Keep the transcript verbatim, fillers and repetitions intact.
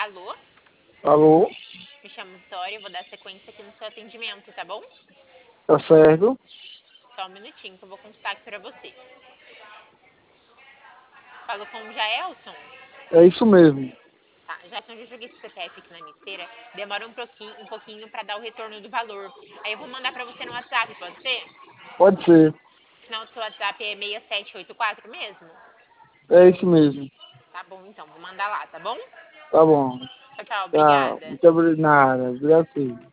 Alô? Alô? Me chamo Vitória, eu vou dar sequência aqui no seu atendimento, tá bom? Tá certo? Só um minutinho que eu vou contar aqui pra você. Falo com o Jaelson? É isso mesmo. Tá, Jaelson, eu já joguei seu C P F aqui na minha esteira. Demora um pouquinho, um pouquinho pra dar o retorno do valor. Aí eu vou mandar pra você no WhatsApp, pode ser? Pode ser. O final do seu WhatsApp é seis sete oito quatro mesmo? É isso mesmo. Tá bom, então, vou mandar lá, tá bom? Tá bom. Tchau, tchau, Tá. obrigada. Muito obrigado. Obrigado, sim.